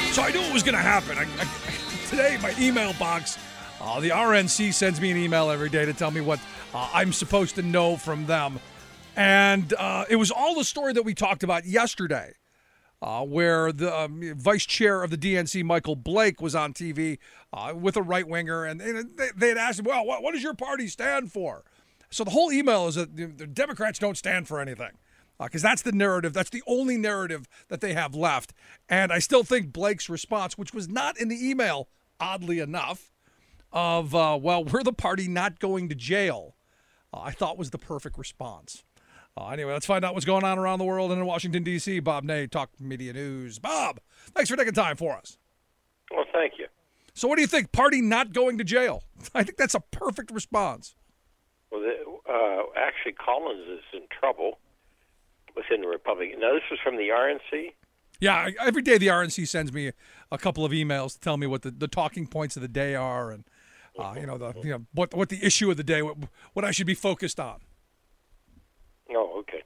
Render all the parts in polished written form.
So I knew it was going to happen. Today, my email box, the RNC sends me an email every day to tell me what I'm supposed to know from them. And it was all the story that we talked about yesterday, where the vice chair of the DNC, Michael Blake, was on TV with a right-winger, and they had asked him, well, what does your party stand for? So the whole email is that the Democrats don't stand for anything. Because that's the narrative. That's the only narrative that they have left. And I still think Blake's response, which was not in the email, oddly enough, of, well, we're the party not going to jail, I thought was the perfect response. Anyway, let's find out what's going on around the world and in Washington, D.C. Bob Ney, Talk Media News. Bob, thanks for taking time for us. Well, thank you. So what do you think, party not going to jail? I think that's a perfect response. Well, actually, Collins is in trouble within the Republican. Now, this was from the RNC? Yeah, every day the RNC sends me a couple of emails to tell me what the talking points of the day are, and what the issue of the day, what I should be focused on. Oh, okay.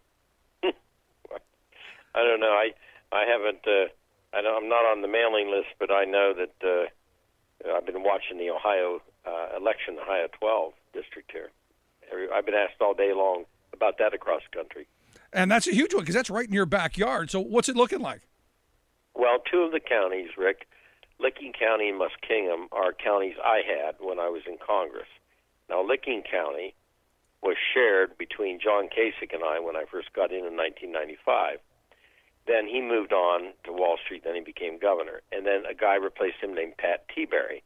I don't know. I haven't. I'm not on the mailing list, but I know that I've been watching the Ohio election, Ohio 12 district here. I've been asked all day long about that across the country. And that's a huge one because that's right in your backyard. So what's it looking like? Well, two of the counties, Rick, Licking County and Muskingum, are counties I had when I was in Congress. Now, Licking County was shared between John Kasich and I when I first got in 1995. Then he moved on to Wall Street, then he became governor. And then a guy replaced him named Pat Tiberi.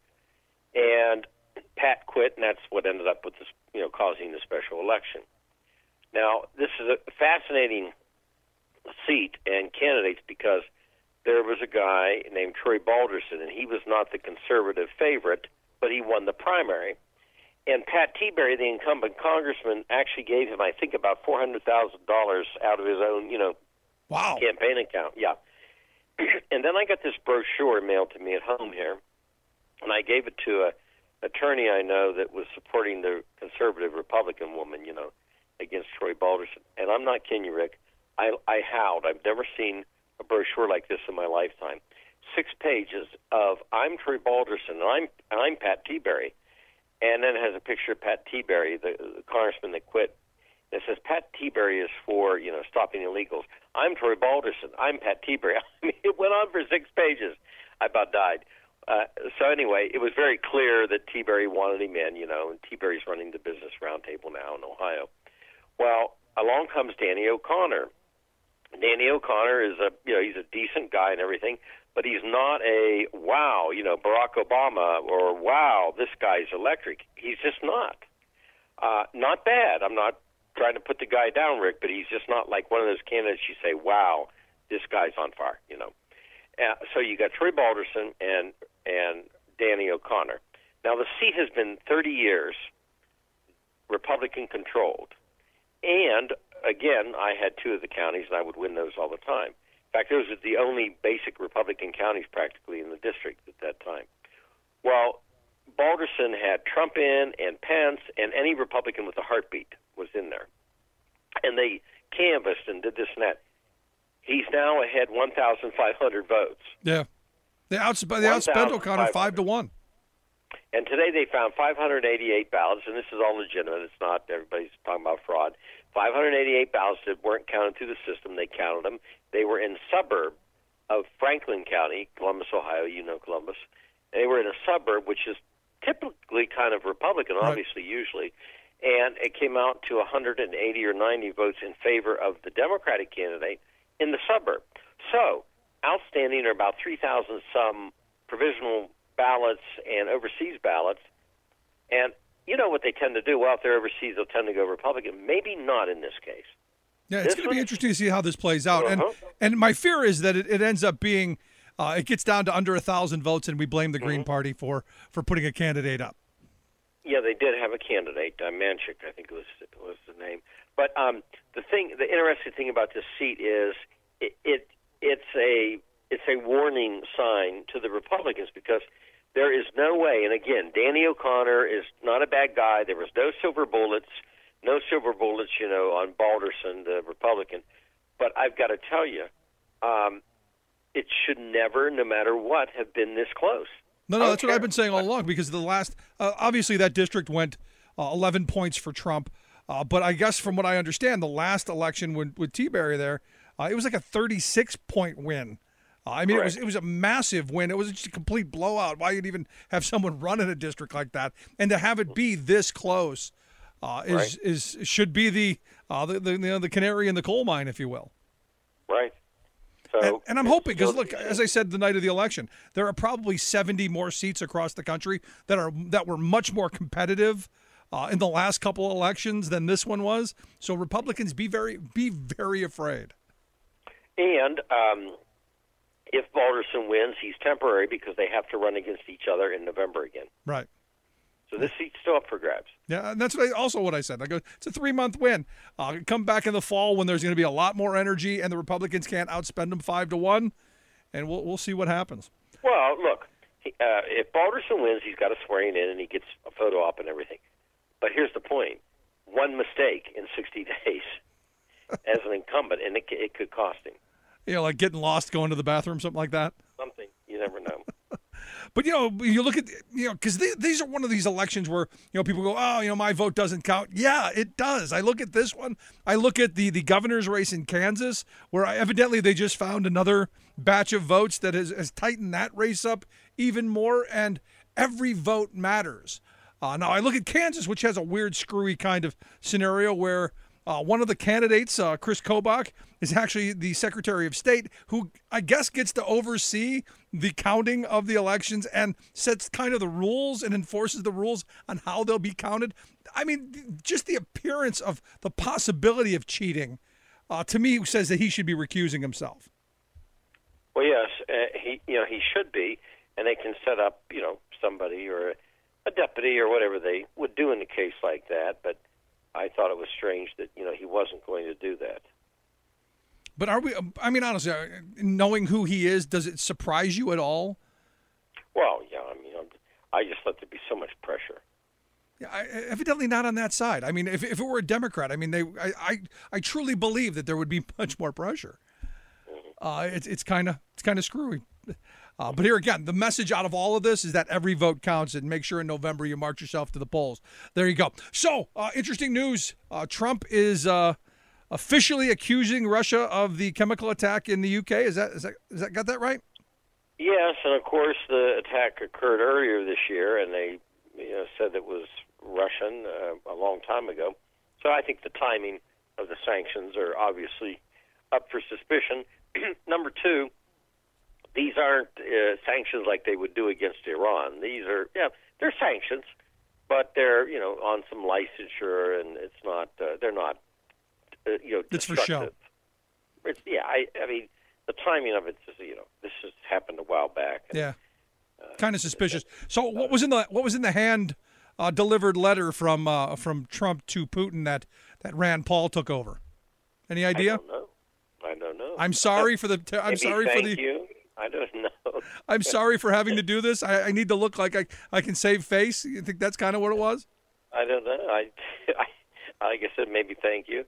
And Pat quit, and that's what ended up with this, causing the special election. Now, this is a fascinating seat and candidates because there was a guy named Troy Balderson, and he was not the conservative favorite, but he won the primary. And Pat Tiberi, the incumbent congressman, actually gave him, I think, about $400,000 out of his own, wow, campaign account. Yeah. And then I got this brochure mailed to me at home here, and I gave it to an attorney I know that was supporting the conservative Republican woman, against Troy Balderson. And I'm not kidding you, Rick. I howled. I've never seen a brochure like this in my lifetime. 6 pages of I'm Troy Balderson, and I'm Pat Tiberi. And then it has a picture of Pat Tiberi, the congressman that quit. And it says, Pat Tiberi is for, stopping illegals. I'm Troy Balderson. I'm Pat Tiberi. I mean, it went on for 6 pages. I about died. So anyway, it was very clear that Tiberi wanted him in, and Tiberi's running the Business Roundtable now in Ohio. Well, along comes Danny O'Connor. Danny O'Connor is he's a decent guy and everything, but he's not a, wow, Barack Obama, or wow, this guy's electric. He's just not. Not bad. I'm not trying to put the guy down, Rick, but he's just not like one of those candidates you say, wow, this guy's on fire, So you got Troy Balderson and Danny O'Connor. Now, the seat has been 30 years Republican-controlled. And, again, I had 2 of the counties, and I would win those all the time. In fact, those are the only basic Republican counties practically in the district at that time. Well, Balderson had Trump in and Pence, and any Republican with a heartbeat was in there. And they canvassed and did this and that. He's now ahead 1,500 votes. Yeah. They outspent O'Connor 5-1. And today they found 588 ballots, and this is all legitimate. It's not everybody's talking about fraud. 588 ballots that weren't counted through the system. They counted them. They were in suburb of Franklin County, Columbus, Ohio. Columbus. And they were in a suburb, which is typically kind of Republican, obviously, usually. And it came out to 180 or 90 votes in favor of the Democratic candidate in the suburb. So outstanding are about 3,000 some provisional ballots and overseas ballots. And you know what they tend to do? Well, if they're overseas, they'll tend to go Republican. Maybe not in this case. Yeah, it's going to be interesting to see how this plays out. And my fear is that it ends up being, it gets down to under 1,000 votes, and we blame the Green Party for putting a candidate up. Yeah, they did have a candidate, Manchik, I think was the name. But the interesting thing about this seat is it's a warning sign to the Republicans because there is no way. And again, Danny O'Connor is not a bad guy. There was no silver bullets, on Balderson, the Republican. But I've got to tell you, it should never, no matter what, have been this close. No, that's what I've been saying all along, because the last, obviously that district went 11 points for Trump. But I guess from what I understand, the last election with T-Berry there, it was like a 36-point win. I mean, it was a massive win. It was just a complete blowout. Why you'd even have someone run in a district like that, and to have it be this close should be the canary in the coal mine, if you will. Right. So, and I'm hoping, because look, as I said the night of the election, there are probably 70 more seats across the country that were much more competitive in the last couple of elections than this one was. So Republicans be very afraid. And if Balderson wins, he's temporary because they have to run against each other in November again. Right. So this seat's still up for grabs. Yeah, and that's what I said. I go, it's a 3-month win. Come back in the fall when there's going to be a lot more energy and the Republicans can't outspend them 5-1, and we'll see what happens. Well, look, if Balderson wins, he's got a swearing in and he gets a photo op and everything. But here's the point: one mistake in 60 days as an incumbent, and it could cost him. Like getting lost going to the bathroom, something like that. Something. You never know. But, you look at, because these are one of these elections where, people go, oh, my vote doesn't count. Yeah, it does. I look at this one. I look at the governor's race in Kansas, where evidently they just found another batch of votes that has tightened that race up even more, and every vote matters. Now, I look at Kansas, which has a weird, screwy kind of scenario where one of the candidates, Chris Kobach, is actually the Secretary of State, who I guess gets to oversee the counting of the elections and sets kind of the rules and enforces the rules on how they'll be counted. I mean, just the appearance of the possibility of cheating, to me, says that he should be recusing himself. Well, yes, he should be, and they can set up, somebody or a deputy or whatever they would do in a case like that, but I thought it was strange that, he wasn't going to do that. But honestly, knowing who he is, does it surprise you at all? Well, yeah, I just let there be so much pressure. Yeah, evidently not on that side. I mean, if it were a Democrat, I truly believe that there would be much more pressure. It's kind of screwy. But here again, the message out of all of this is that every vote counts, and make sure in November you march yourself to the polls. There you go. So, interesting news. Trump is officially accusing Russia of the chemical attack in the UK. Is that got that right? Yes, and of course the attack occurred earlier this year, and they said it was Russian a long time ago. So I think the timing of the sanctions are obviously up for suspicion. Number two, these aren't sanctions like they would do against Iran. These are, they're sanctions, but they're, on some licensure, and it's not, they're not, it's for show. It's, I mean, the timing of it is, this has happened a while back. And, kind of suspicious. So what was in the hand delivered letter from Trump to Putin that Rand Paul took over? Any idea? I don't know. I'm sorry for the. Thank you. I don't know. I'm sorry for having to do this. I need to look like I can save face. You think that's kind of what it was? I don't know. I like I said, maybe thank you.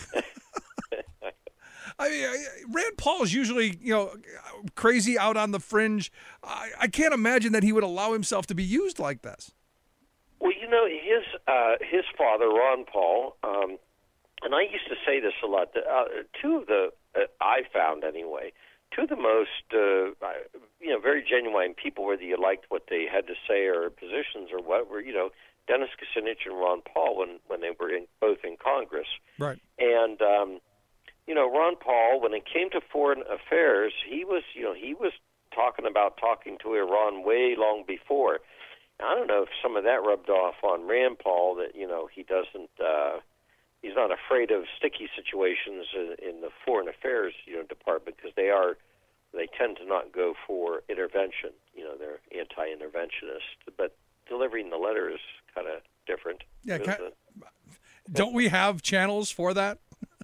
I mean, Rand Paul is usually, crazy out on the fringe. I can't imagine that he would allow himself to be used like this. Well, his father, Ron Paul, and I used to say this a lot. Two of the I found anyway. Two of the most, very genuine people, whether you liked what they had to say or positions or what, were, Dennis Kucinich and Ron Paul when they were both in Congress. Right. And, Ron Paul, when it came to foreign affairs, he was talking to Iran way long before. I don't know if some of that rubbed off on Rand Paul, that, he doesn't, he's not afraid of sticky situations in the foreign affairs, department, because they tend to not go for intervention. They're anti-interventionist, but delivering the letter is kind of different. Yeah. Don't we have channels for that?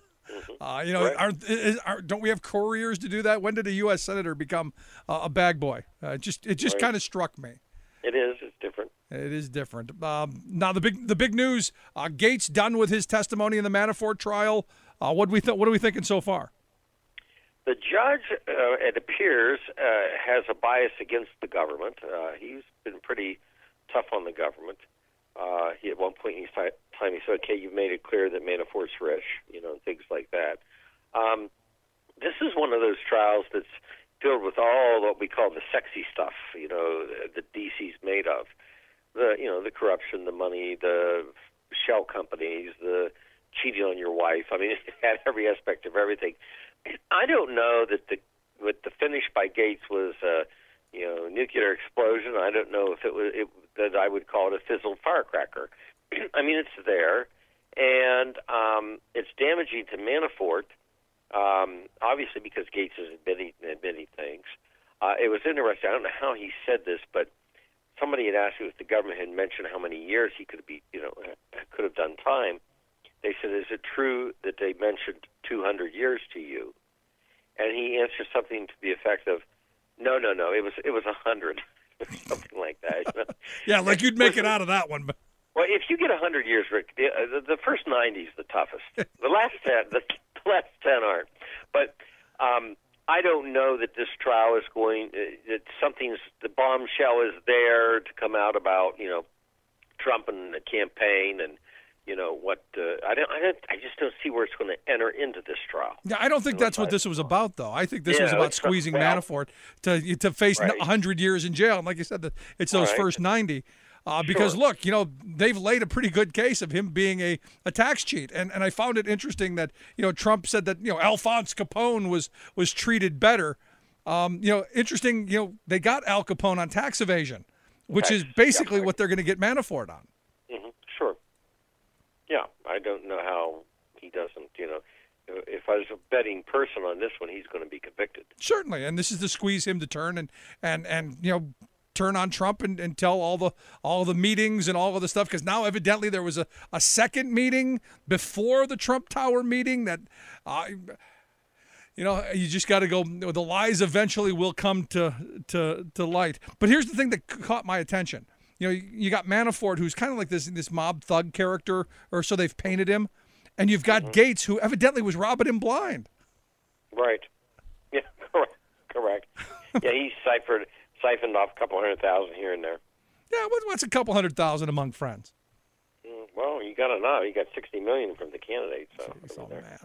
Right. Don't we have couriers to do that? When did a U.S. senator become a bag boy? It just kind of struck me. It is. It's different. It is different. Now the big news: Gates done with his testimony in the Manafort trial. What are we thinking so far? The judge, it appears, has a bias against the government. He's been pretty tough on the government. At one point in time, he said, "Okay, you've made it clear that Manafort's rich," and things like that. This is one of those trials that's filled with all what we call the sexy stuff, that DC's made of. The corruption, the money, the shell companies, the cheating on your wife. I mean, it had every aspect of everything. I don't know that the finish by Gates was nuclear explosion. I don't know if that I would call it a fizzled firecracker. I mean, it's there, and it's damaging to Manafort, obviously because Gates is admitting things. It was interesting. I don't know how he said this, but somebody had asked him if the government had mentioned how many years he could have done time. They said, "Is it true that they mentioned 200 years to you?" And he answered something to the effect of, "No, it was 100," something like that. Yeah, like you'd make it out of that one. Well, if you get 100 years, Rick, the first 90 is the toughest. The last 10 aren't. But I don't know that this trial is going. That the bombshell is there to come out about Trump and the campaign and. I just don't see where it's going to enter into this trial. Yeah, I don't think that's what this was about, though. I think this was about squeezing Manafort to face 100 years in jail. And like you said, it's those first 90. Because, look, they've laid a pretty good case of him being a tax cheat. And I found it interesting that, Trump said that, Alphonse Capone was treated better. Interesting, they got Al Capone on tax evasion, which is basically what they're going to get Manafort on. Sure. Yeah, I don't know how he doesn't, if I was a betting person on this one, he's going to be convicted. Certainly, and this is to squeeze him to turn and turn on Trump and tell all the meetings and all of the stuff, because now evidently there was a second meeting before the Trump Tower meeting that you just got to go. The lies eventually will come to light. But here's the thing that caught my attention. You got Manafort, who's kind of like this mob thug character, or so they've painted him, and you've got Gates, who evidently was robbing him blind. Right. Yeah. Correct. Yeah, he siphoned off a couple 100,000 here and there. Yeah. What's a couple 100,000 among friends? Well, you got to know. You got 60 million from the candidate. So. Jeez, oh man.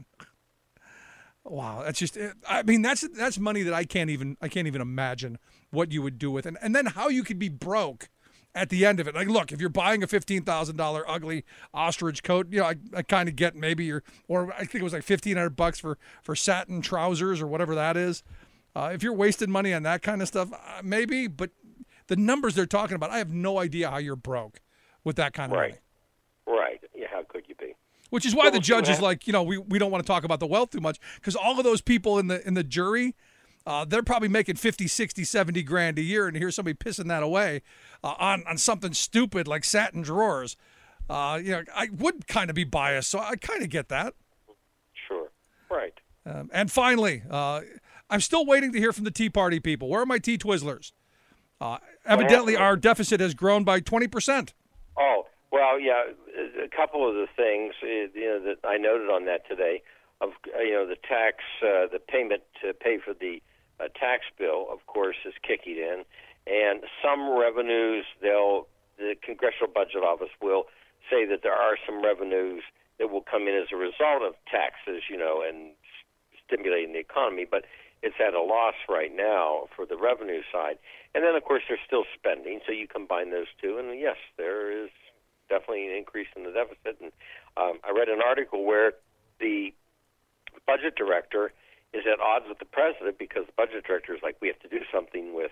Wow, that's just. I mean, that's money that I can't even imagine what you would do with, and then how you could be broke at the end of it. Like, look, if you're buying a $15,000 ugly ostrich coat, I kind of get maybe or I think it was like $1,500 for satin trousers or whatever that is. If you're wasting money on that kind of stuff, maybe. But the numbers they're talking about, I have no idea how you're broke with that kind of money. Right. Yeah. How could you be? Which is why the judge is like, we don't want to talk about the wealth too much, because all of those people in the jury. They're probably making 50, 60, 70 grand a year, and here's somebody pissing that away on something stupid like satin drawers. I would kind of be biased, so I kind of get that. Sure. Right. And finally, I'm still waiting to hear from the Tea Party people. Where are my tea Twizzlers? Evidently, our deficit has grown by 20%. Oh, well, yeah. A couple of the things that I noted on that today of the tax, the payment to pay for the tax bill, of course, is kicking in, and some revenues the Congressional Budget Office will say that there are some revenues that will come in as a result of taxes, and stimulating the economy, but it's at a loss right now for the revenue side. And then, of course, there's still spending, so you combine those two, and yes, there is definitely an increase in the deficit. And I read an article where the budget director is at odds with the president, because the budget director is like, we have to do something with,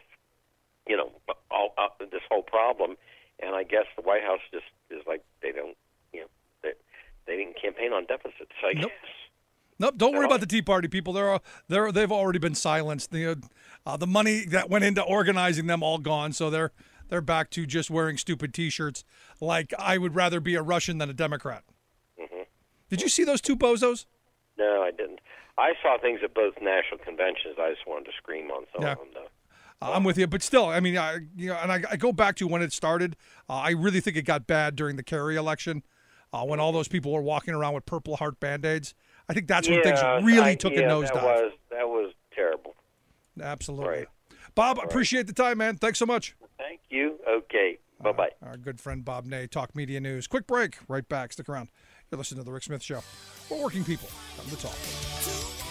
this whole problem. And I guess the White House just is like, they don't, they didn't campaign on deficits, I guess. Nope, don't worry about the Tea Party people. They've already been silenced. The money that went into organizing them all gone, so they're back to just wearing stupid T-shirts like I would rather be a Russian than a Democrat. Mm-hmm. Did you see those two bozos? No, I didn't. I saw things at both national conventions. I just wanted to scream on some of them, though. I'm with you, but still, I mean, I go back to when it started. I really think it got bad during the Kerry election, when all those people were walking around with Purple Heart Band-Aids. I think that's when things really took a nosedive. That was terrible. Absolutely. Right. Bob, appreciate the time, man. Thanks so much. Thank you. Okay. Bye-bye. Our good friend Bob Ney, Talk Media News. Quick break. Right back. Stick around. You're listening to The Rick Smith Show. We're working people. Come to talk.